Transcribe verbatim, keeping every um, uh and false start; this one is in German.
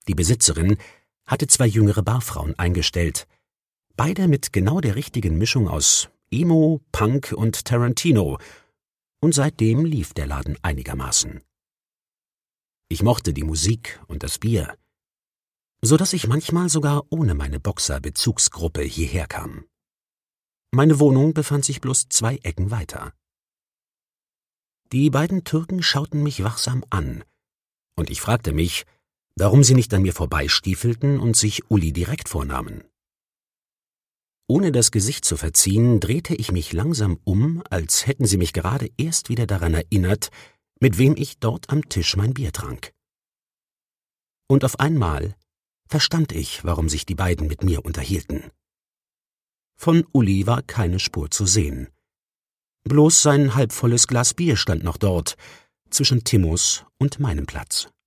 Die Besitzerin hatte zwei jüngere Barfrauen eingestellt, beide mit genau der richtigen Mischung aus Emo, Punk und Tarantino, und seitdem lief der Laden einigermaßen. Ich mochte die Musik und das Bier, so dass ich manchmal sogar ohne meine Boxer-Bezugsgruppe hierher kam. Meine Wohnung befand sich bloß zwei Ecken weiter. Die beiden Türken schauten mich wachsam an, und ich fragte mich, warum sie nicht an mir vorbeistiefelten und sich Uli direkt vornahmen. Ohne das Gesicht zu verziehen, drehte ich mich langsam um, als hätten sie mich gerade erst wieder daran erinnert, mit wem ich dort am Tisch mein Bier trank. Und auf einmal verstand ich, warum sich die beiden mit mir unterhielten. Von Uli war keine Spur zu sehen. Bloß sein halbvolles Glas Bier stand noch dort, zwischen Timmos und meinem Platz.